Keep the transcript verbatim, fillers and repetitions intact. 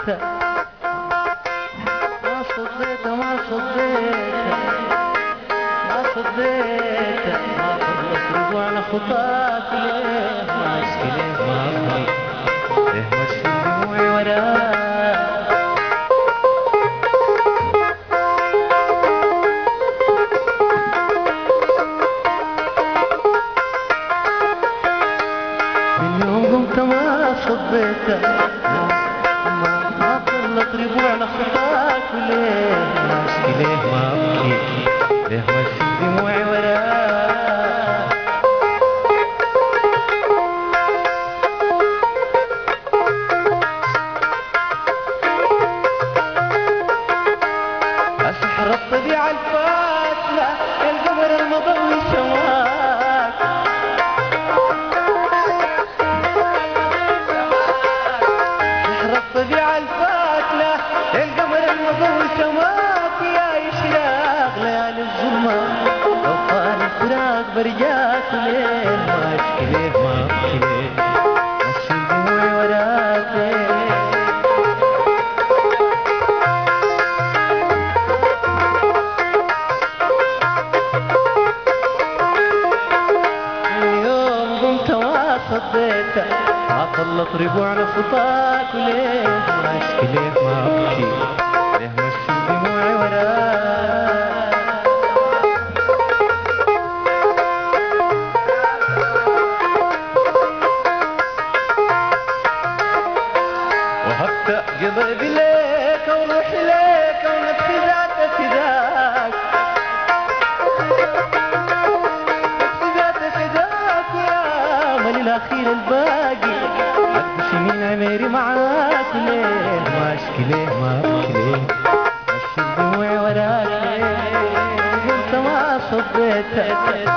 صديته ما صديته ما صديته ما صديته ما خلص رجوعنا خطاك ليه ما اشكي ليه ما ابكي ليه مشي دموعي وراك من يوم قمت ما صديته ما ما طلت ربوعنا خطاك وليه ما اشكي ليه ما ابكي ليه مشي دموعي وراك اسحر الطبيعة الفاتلة القمر المضوي سواك سحر الطبيعة الفاتلة القمر المضوي سواك يا إشراق ليالي الظلمة لو طال الفراق برجاك ليه ما اشكي ليه ما ابكي ليه مشي دموعي وراك ليه صديته ما طلت ربوعنا خطاك وليه ما اشكي ليه ما ابكي ليه مشي دموعي وراك وهبت قلبي ليك وروحي ليك ونفسي ذات فداك الأخير الباقي أكبس يمين عميري معاك ليه ما أشكي ليه ما أبكي ليه مشي دموعي وراك ليه قلت ما صديتك